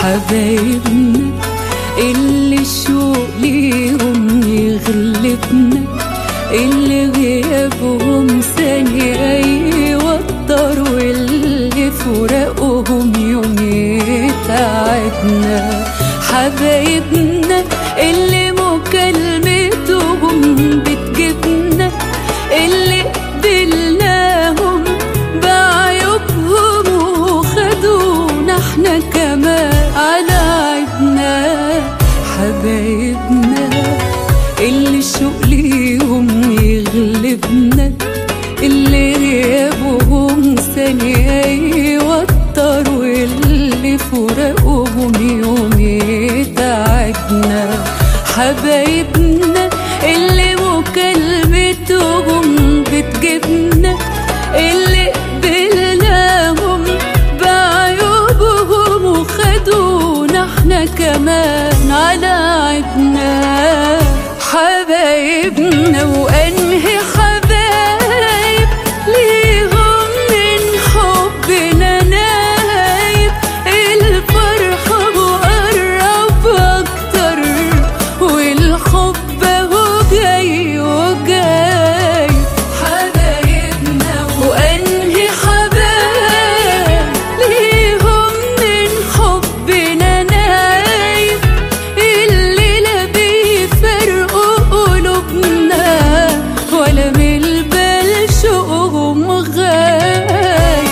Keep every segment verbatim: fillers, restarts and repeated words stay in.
حبايبنا اللي الشوق ليهم يغلبنا، اللي غيابهم ثانية يوتر، واللي فراقهم يوم يتعبنا. حبايبنا اللي مكالمتهم بتجيبنا، اللي قبلناهم بعيوبهم وخدونا احنا كمان على عيبنا. حبايبنا اللي الشوق ليهم يغلبنا، اللي غيابهم ثانية يوتر، واللي فراقهم يوم يتعبنا. حبايبنا اللي مكالمتهم بتجيبنا، اللي قبلناهم بعيوبهم وخدونا احنا كمان على عيبنا. حبايبنا وأنهي حبايب ليهم من حبنا نايب، الفرحة وقرب أكتر، والحب هو جاي وجاي. حبايبنا وأنهي حبايب ليهم من حبنا نايب، اللي لا بيفرقوا قلوبنا ولا من البال شوقهم غايب.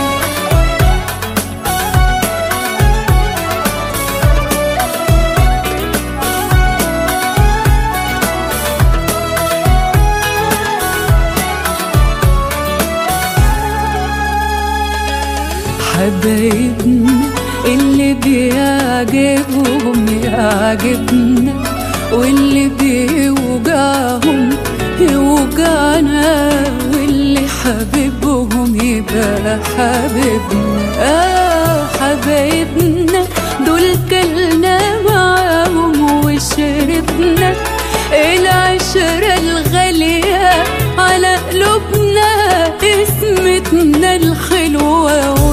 حبايبنا اللي بيعجبهم يعجبنا، واللي بيوجعهم يوجعنا، واللي حبيبهم يبقى حبيبنا. آه حبايبنا دول كلنا معاهم وشربنا العشرة الغالية على قلوبنا، اسمتنا الحلوة